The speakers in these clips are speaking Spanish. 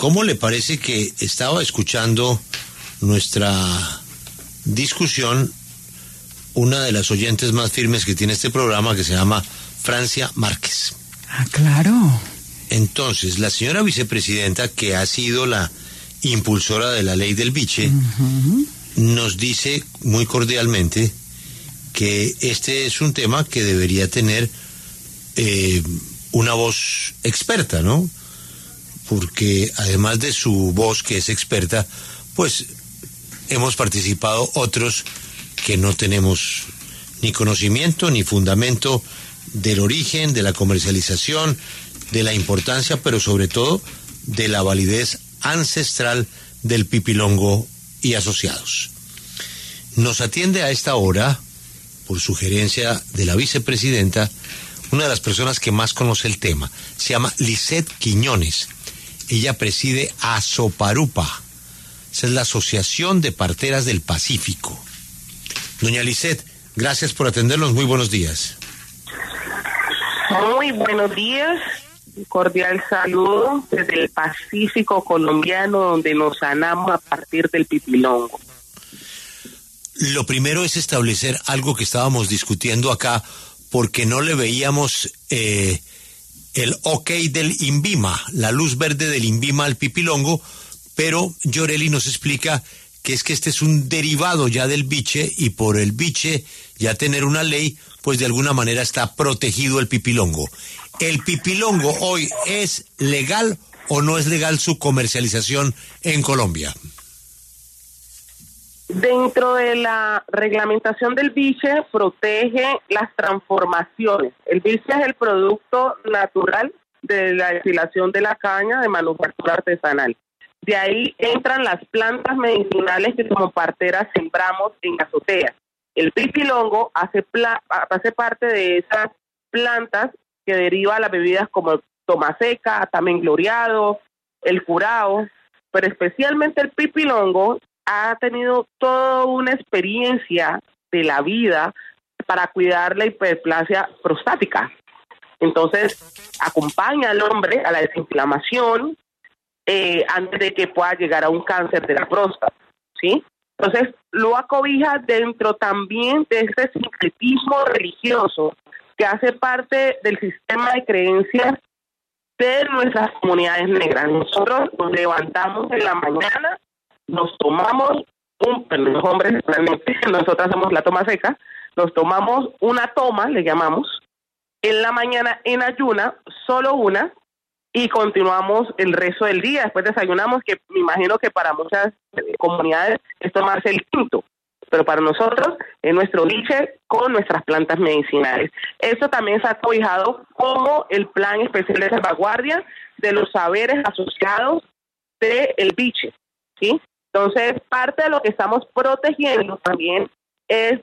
¿cómo le parece que estaba escuchando nuestra discusión una de las oyentes más firmes que tiene este programa, que se llama Francia Márquez? Ah, claro. Entonces, la señora vicepresidenta, que ha sido la impulsora de la ley del biche, nos dice muy cordialmente que este es un tema que debería tener una voz experta, ¿no? Porque además de su voz, que es experta, pues hemos participado otros que no tenemos ni conocimiento ni fundamento del origen, de la comercialización, de la importancia, pero sobre todo de la validez ancestral del pipilongo y asociados. Nos atiende a esta hora, por sugerencia de la vicepresidenta, una de las personas que más conoce el tema. Se llama Lisette Quiñones. Ella preside Asoparupa. Esa es la Asociación de Parteras del Pacífico. Doña Lisette, gracias por atendernos. Muy buenos días. Muy buenos días. Un cordial saludo desde el Pacífico colombiano, donde nos sanamos a partir del pipilongo. Lo primero es establecer algo que estábamos discutiendo acá, porque no le veíamos el ok del INVIMA, la luz verde del INVIMA al pipilongo, pero Yoreli nos explica que es que este es un derivado ya del biche, y por el biche ya tener una ley, pues de alguna manera está protegido el pipilongo. ¿El pipilongo hoy es legal o no es legal su comercialización en Colombia? Dentro de la reglamentación del biche protege las transformaciones. El biche es el producto natural de la destilación de la caña de manufactura artesanal. De ahí entran las plantas medicinales que como parteras sembramos en azoteas. El pipilongo hace parte de esas plantas que deriva las bebidas como el toma seca, también gloriado, el curao, pero especialmente el pipilongo ha tenido toda una experiencia de la vida para cuidar la hiperplasia prostática. Entonces, acompaña al hombre a la desinflamación antes de que pueda llegar a un cáncer de la próstata, ¿sí? Entonces, lo acobija dentro también de este sincretismo religioso que hace parte del sistema de creencias de nuestras comunidades negras. Nosotros nos levantamos en la mañana, nos tomamos los hombres, realmente, nosotras somos la toma seca, nos tomamos una toma, le llamamos, en la mañana en ayuna, solo una, y continuamos el resto del día. Después desayunamos, que me imagino que para muchas comunidades es tomarse el quinto, pero para nosotros es nuestro biche con nuestras plantas medicinales. Esto también se ha cobijado como el plan especial de salvaguardia de los saberes asociados del biche, ¿sí? Entonces, parte de lo que estamos protegiendo también es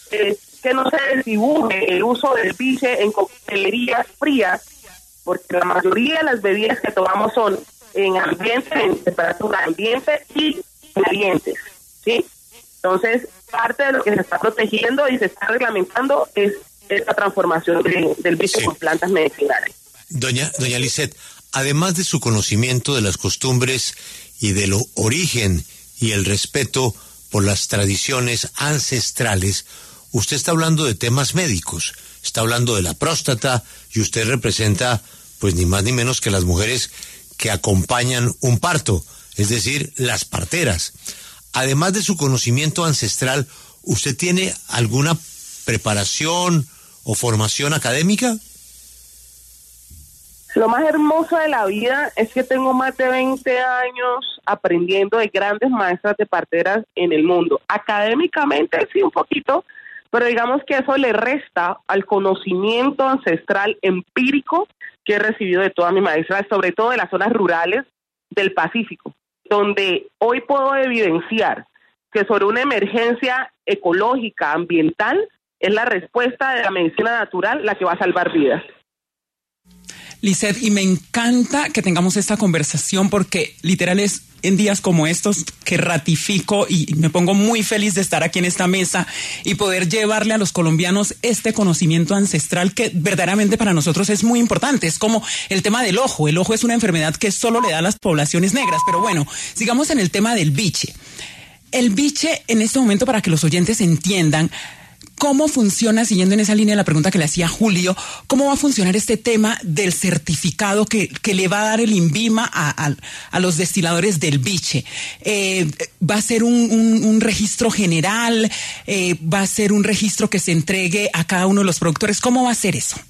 que no se desdibuje el uso del biche en coctelerías frías, porque la mayoría de las bebidas que tomamos son en temperatura ambiente y calientes, ¿sí? Entonces, parte de lo que se está protegiendo y se está reglamentando es esta transformación del biche con plantas medicinales. Doña Lisette, además de su conocimiento de las costumbres y del origen y el respeto por las tradiciones ancestrales, usted está hablando de temas médicos, está hablando de la próstata, y usted representa, pues ni más ni menos que las mujeres que acompañan un parto, es decir, las parteras. Además de su conocimiento ancestral, ¿usted tiene alguna preparación o formación académica? Lo más hermoso de la vida es que tengo más de 20 años aprendiendo de grandes maestras de parteras en el mundo. Académicamente sí un poquito, pero digamos que eso le resta al conocimiento ancestral empírico que he recibido de todas mis maestras, sobre todo de las zonas rurales del Pacífico, donde hoy puedo evidenciar que sobre una emergencia ecológica, ambiental, es la respuesta de la medicina natural la que va a salvar vidas. Lisette, y me encanta que tengamos esta conversación porque literal es en días como estos que ratifico y me pongo muy feliz de estar aquí en esta mesa y poder llevarle a los colombianos este conocimiento ancestral que verdaderamente para nosotros es muy importante. Es como el tema del ojo. El ojo es una enfermedad que solo le da a las poblaciones negras. Pero bueno, sigamos en el tema del biche. El biche, en este momento, para que los oyentes entiendan cómo funciona, siguiendo en esa línea de la pregunta que le hacía Julio, cómo va a funcionar este tema del certificado que le va a dar el INVIMA a los destiladores del biche. ¿Va a ser un registro general? ¿Va a ser un registro que se entregue a cada uno de los productores? ¿Cómo va a ser eso?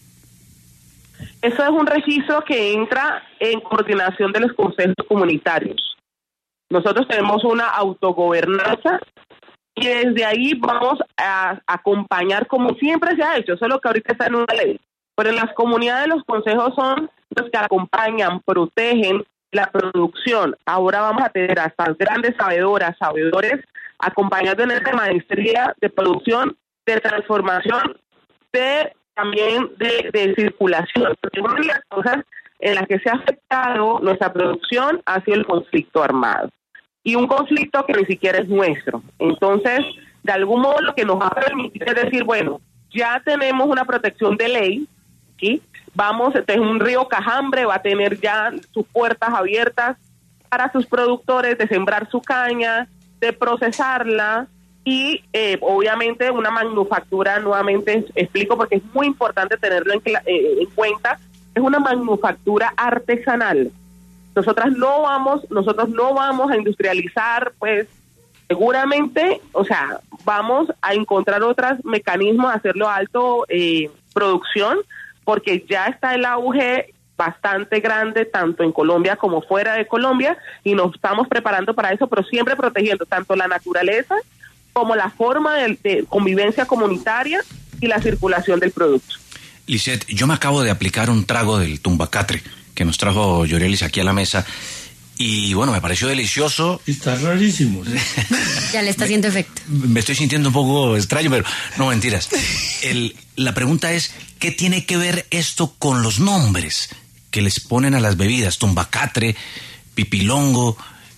Eso es un registro que entra en coordinación de los consejos comunitarios. Nosotros tenemos una autogobernanza y desde ahí vamos a acompañar como siempre se ha hecho, solo que ahorita está en una ley. Pero en las comunidades los consejos son los que acompañan, protegen la producción. Ahora vamos a tener a estas grandes sabedores, acompañando en esta maestría de producción, de transformación, también de circulación. Porque una de las cosas en las que se ha afectado nuestra producción ha sido el conflicto armado. Y un conflicto que ni siquiera es nuestro. Entonces, de algún modo lo que nos va a permitir es decir, bueno, ya tenemos una protección de ley, ¿sí? Un río Cajambre va a tener ya sus puertas abiertas para sus productores de sembrar su caña, de procesarla y obviamente una manufactura, nuevamente explico porque es muy importante tenerlo en cuenta, es una manufactura artesanal. Nosotros no vamos a industrializar, pues seguramente, vamos a encontrar otros mecanismos de hacerlo alto producción, porque ya está el auge bastante grande, tanto en Colombia como fuera de Colombia, y nos estamos preparando para eso, pero siempre protegiendo tanto la naturaleza como la forma de convivencia comunitaria y la circulación del producto. Lisette, yo me acabo de aplicar un trago del tumbacatre que nos trajo Yorelis aquí a la mesa y bueno, me pareció delicioso. Está rarísimo, ¿sí? Ya le está haciendo efecto. Me estoy sintiendo un poco extraño, pero no, mentiras. La pregunta es, ¿qué tiene que ver esto con los nombres que les ponen a las bebidas? Tumbacatre, pipilongo,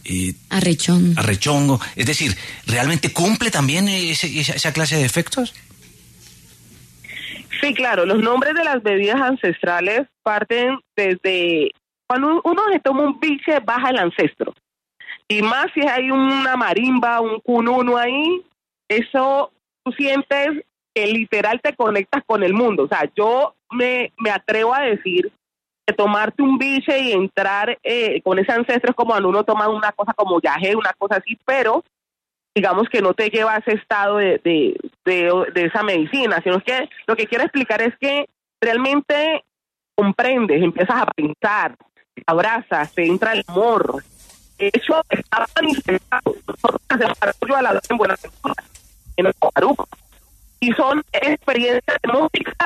arrechongo. Es decir, ¿realmente cumple también esa clase de efectos? Sí, claro, los nombres de las bebidas ancestrales parten desde cuando uno se toma un biche, baja el ancestro. Y más si hay una marimba, un cununo ahí, eso tú sientes que literal te conectas con el mundo. O sea, yo me atrevo a decir que tomarte un biche y entrar con ese ancestro es como cuando uno toma una cosa como yagé, una cosa así, pero digamos que no te lleva a ese estado de esa medicina, sino que lo que quiero explicar es que realmente comprendes, empiezas a pensar, te abrazas, te entra el amor. Eso está manifestado. Nosotros hacemos desarrollo a la vez en Buenaventura, en el Coparuco. Y son experiencias de música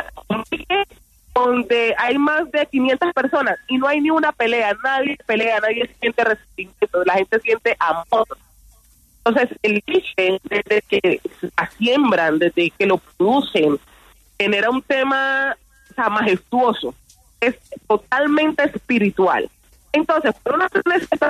donde hay más de 500 personas y no hay ni una pelea, nadie siente resentimiento, la gente siente amor. Entonces, el biche, desde que la siembran, desde que lo producen, genera un tema majestuoso, es totalmente espiritual. Entonces, por una necesidad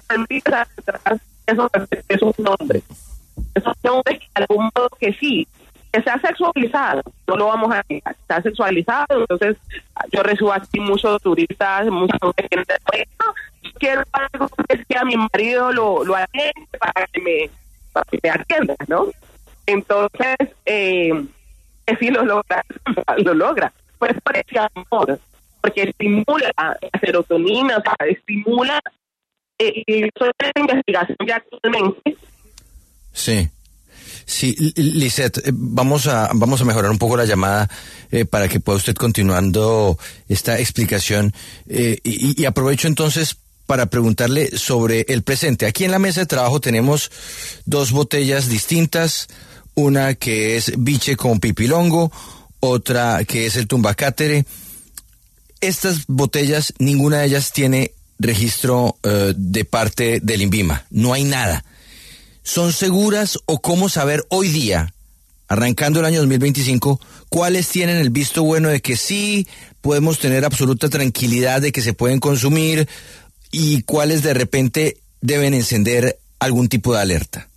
eso es un nombre. Esos nombres que de algún modo que sí, que se ha sexualizado, no lo vamos a negar, se ha sexualizado. Entonces, yo recibo aquí muchos turistas, mucha gente, quiero algo que a mi marido lo atiende para que me atienda, ¿no? Entonces, sí lo logra. Pues parece amor, porque estimula la serotonina, estimula, y eso es investigación ya actualmente. Sí. Sí, Lisette, vamos a mejorar un poco la llamada para que pueda usted continuando esta explicación y aprovecho entonces para preguntarle sobre el presente. Aquí en la mesa de trabajo tenemos dos botellas distintas, una que es biche con pipilongo, otra que es el tumbacatre. Estas botellas, ninguna de ellas tiene registro de parte del INVIMA, no hay nada. ¿Son seguras o cómo saber hoy día, arrancando el año 2025, cuáles tienen el visto bueno de que sí podemos tener absoluta tranquilidad de que se pueden consumir y cuáles de repente deben encender algún tipo de alerta?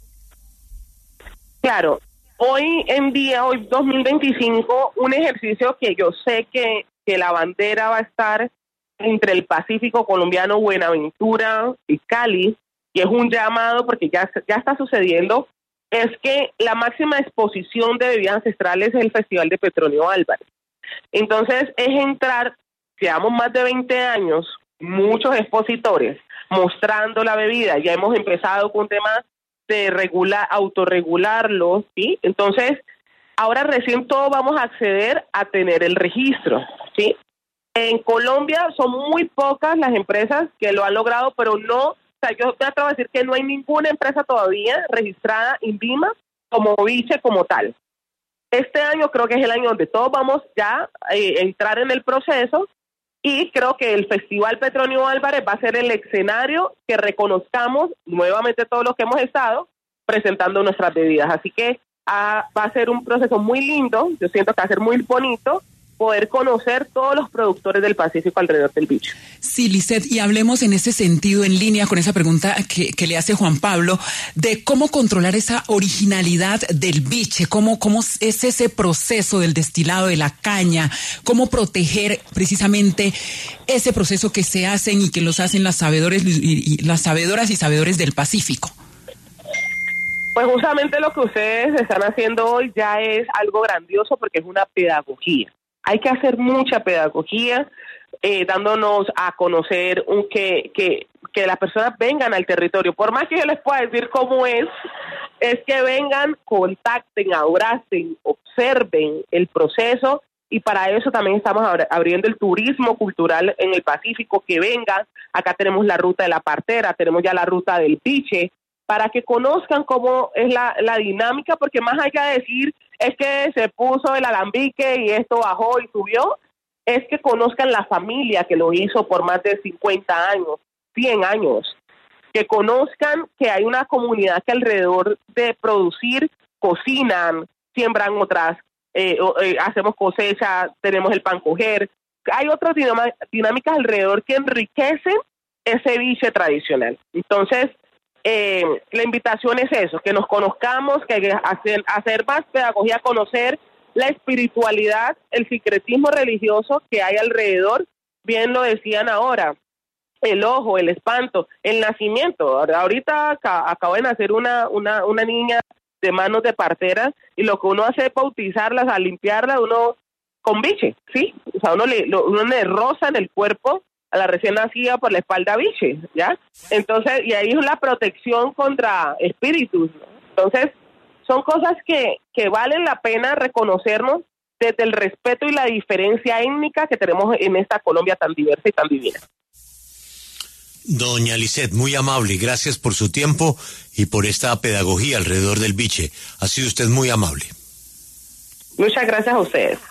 Claro, hoy en día, hoy 2025, un ejercicio que yo sé que la bandera va a estar entre el Pacífico colombiano, Buenaventura y Cali, y es un llamado porque ya está sucediendo, es que la máxima exposición de bebidas ancestrales es el Festival de Petronio Álvarez. Entonces es entrar, llevamos más de 20 años, muchos expositores mostrando la bebida, ya hemos empezado con temas de autorregularlo, ¿sí? Entonces, ahora recién todos vamos a acceder a tener el registro, ¿sí? En Colombia son muy pocas las empresas que lo han logrado, pero no, o sea, yo te atrevo a decir que no hay ninguna empresa todavía registrada INVIMA como biche como tal. Este año creo que es el año donde todos vamos ya a entrar en el proceso y creo que el Festival Petronio Álvarez va a ser el escenario que reconozcamos nuevamente todos los que hemos estado presentando nuestras bebidas. Así que va a ser un proceso muy lindo, yo siento que va a ser muy bonito poder conocer todos los productores del Pacífico alrededor del biche. Sí, Lisette, y hablemos en ese sentido, en línea con esa pregunta que le hace Juan Pablo, de cómo controlar esa originalidad del biche, cómo es ese proceso del destilado de la caña, cómo proteger precisamente ese proceso que se hacen y que los hacen las sabedoras y sabedores del Pacífico. Pues justamente lo que ustedes están haciendo hoy ya es algo grandioso porque es una pedagogía. Hay que hacer mucha pedagogía, dándonos a conocer que las personas vengan al territorio. Por más que yo les pueda decir cómo es que vengan, contacten, abracen, observen el proceso, y para eso también estamos abriendo el turismo cultural en el Pacífico, que vengan. Acá tenemos la ruta de la partera, tenemos ya la ruta del biche, para que conozcan cómo es la dinámica, porque más allá de decir es que se puso el alambique y esto bajó y subió, es que conozcan la familia que lo hizo por más de 50 años, 100 años, que conozcan que hay una comunidad que alrededor de producir, cocinan, siembran otras, hacemos cosecha, tenemos el pancoger, hay otras dinámicas alrededor que enriquecen ese biche tradicional. Entonces, la invitación es eso, que nos conozcamos, que hay que hacer más pedagogía, conocer la espiritualidad, el sincretismo religioso que hay alrededor. Bien lo decían ahora, el ojo, el espanto, el nacimiento. Ahorita acaba de nacer una niña de manos de partera, y lo que uno hace es bautizarlas, a limpiarla, uno con biche, ¿sí? O sea, uno le roza en el cuerpo a la recién nacida por la espalda biche, ¿ya? Entonces, y ahí es la protección contra espíritus, ¿no? Entonces, son cosas que valen la pena reconocernos desde el respeto y la diferencia étnica que tenemos en esta Colombia tan diversa y tan divina. Doña Lisette, muy amable, gracias por su tiempo y por esta pedagogía alrededor del biche. Ha sido usted muy amable. Muchas gracias a ustedes.